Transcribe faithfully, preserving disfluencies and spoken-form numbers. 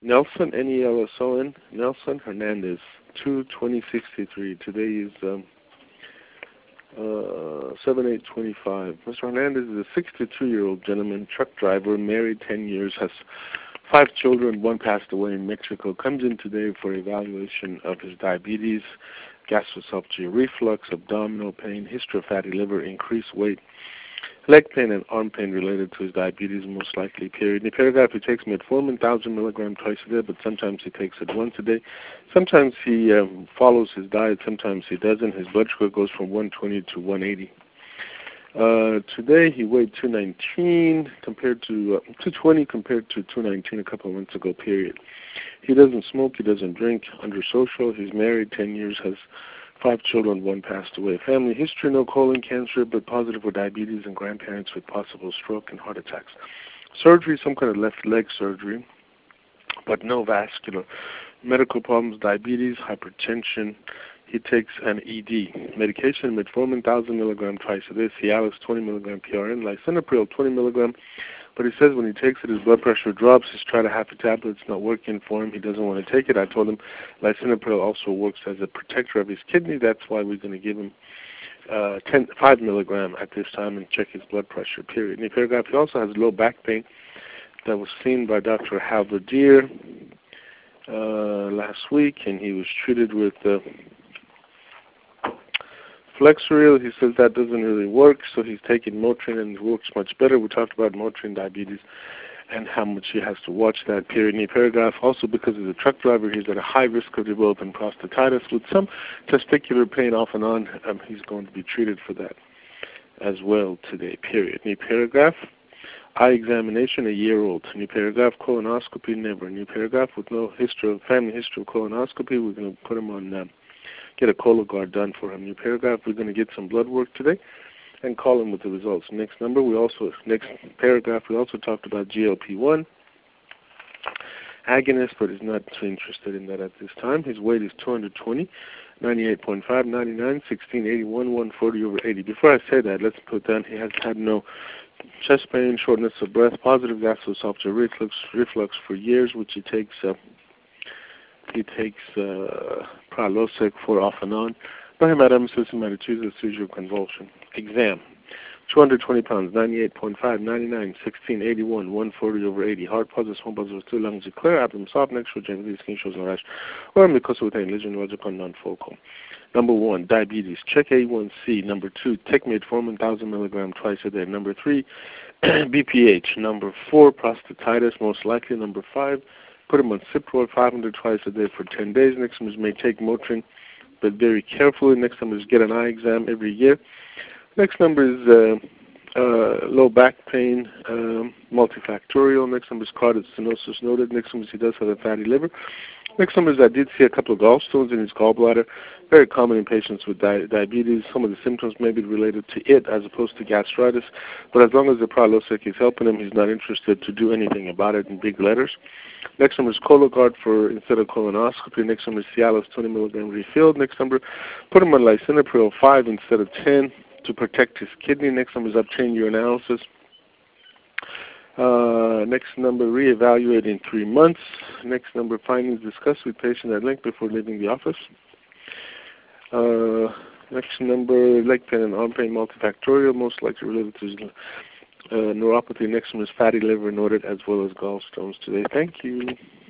Nelson, N E L S O N, Nelson Hernandez, two twenty sixty-three. Today is um, uh, seven eight twenty-five. Mister Hernandez is a sixty-two-year-old gentleman, truck driver, married ten years, has five children, one passed away in Mexico. Comes in today for evaluation of his diabetes, gastroesophageal reflux, abdominal pain, history of fatty liver, increased weight, leg pain and arm pain related to his diabetes, most likely, period. In the paragraph, he takes metformin, one thousand milligrams twice a day, but sometimes he takes it once a day. Sometimes he um, follows his diet, sometimes he doesn't. His blood sugar goes from one twenty to one eighty. Uh, today, he weighed two nineteen compared to uh, two twenty compared to two nineteen a couple of months ago, period. He doesn't smoke, he doesn't drink, under social. He's married ten years, has five children, one passed away. Family history, no colon cancer, but positive for diabetes and grandparents with possible stroke and heart attacks. Surgery, some kind of left leg surgery, but no vascular. Medical problems, diabetes, hypertension. He takes an E D. Medication, metformin, one thousand milligrams twice a day. Cialis, twenty milligrams P R N. Lisinopril, twenty milligrams. But he says when he takes it, his blood pressure drops. He's tried a half a tablet. It's not working for him. He doesn't want to take it. I told him lisinopril also works as a protector of his kidney. That's why we're going to give him uh, ten, five milligrams at this time and check his blood pressure, period. In the paragraph, he also has low back pain that was seen by Doctor Halverdier uh, last week, and he was treated with uh, Flexeril. He says that doesn't really work, so he's taking Motrin and it works much better. We talked about Motrin diabetes and how much he has to watch that, period. In the paragraph, also because he's a truck driver, he's at a high risk of developing prostatitis with some testicular pain off and on. Um, he's going to be treated for that as well today, period. In the paragraph, eye examination, a year old. New paragraph, colonoscopy, never. New paragraph, with no history of family history of colonoscopy, we're going to put him on, uh, get a Cologuard done for him. New paragraph, we're going to get some blood work today and call him with the results. Next number, we also, next paragraph, we also talked about G L P one agonist, but is not too interested in that at this time. His weight is two hundred twenty, ninety-eight point five, ninety-nine, sixteen, eighty-one, one forty over eighty. Before I say that, let's put down he has had no chest pain, shortness of breath, positive gastroesophageal reflux, reflux for years, which he takes uh, he takes uh, Prilosec for off and on. No hematemesis, hematochezia, seizure, convulsion. Exam. two hundred twenty pounds, ninety-eight point five, ninety-nine, sixteen, eighty-one, one forty over eighty. Heart pulses, home pulses, two lungs declare, abdomen soft, neck show, genital skin shows no rash, or mucosa with any lesion, logical, non-focal. Number one, diabetes. Check A one C. Number two, take metformin, one thousand milligrams twice a day. Number three, B P H. Number four, prostatitis, most likely. Number five, put him on Cipror, five hundred twice a day for ten days. Next one is may take Motrin, but very carefully. Next number is get an eye exam every year. Next number is uh, uh, low back pain, um, multifactorial. Next number is carotid stenosis noted. Next number is he does have a fatty liver. Next number is I did see a couple of gallstones in his gallbladder. Very common in patients with di- diabetes. Some of the symptoms may be related to it as opposed to gastritis. But as long as the Prilosec is helping him, he's not interested to do anything about it in big letters. Next number is Cologuard for instead of colonoscopy. Next number is Cialis, twenty milligrams refilled. Next number, put him on lisinopril, five instead of ten to protect his kidney. Next number is obtain urinalysis. Uh, next number, reevaluate in three months. Next number, findings discussed with patient at length before leaving the office. Uh, next number, leg pain and arm pain, multifactorial, most likely related to uh, neuropathy. Next one is fatty liver noted as well as gallstones today. Thank you.